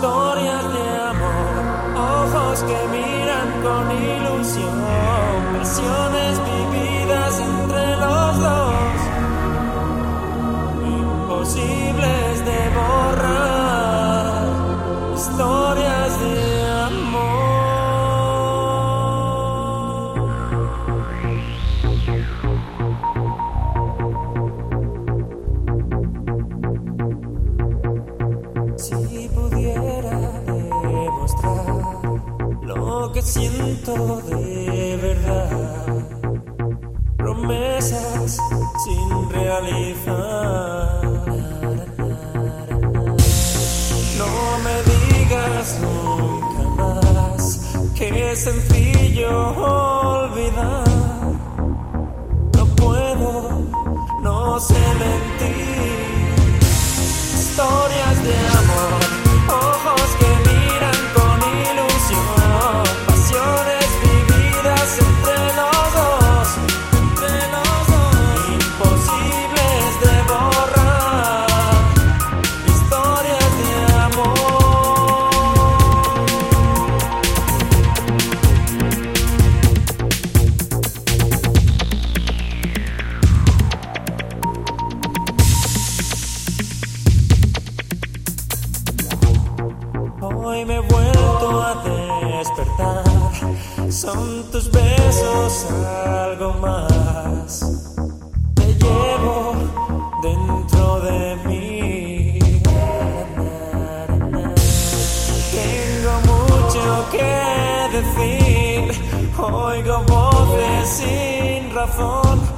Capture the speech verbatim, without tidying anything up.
Historias de amor, ojos que miran con ilusión, pasiones vividas entre los dos, imposibles de borrar, historias de amor. Si pudiera demostrar lo que siento de verdad, promesas sin realizar. No me digas nunca más que es sencillo olvidar. No puedo, no sé mentir. Historias de amor, ojos que miran con ilusión, pasiones vividas entre los dos, entre los dos, imposibles de borrar, historias de Hoy me he vuelto a despertar, son tus besos algo más. Te llevo dentro de mí. Tengo mucho que decir, oigo voces sin razón.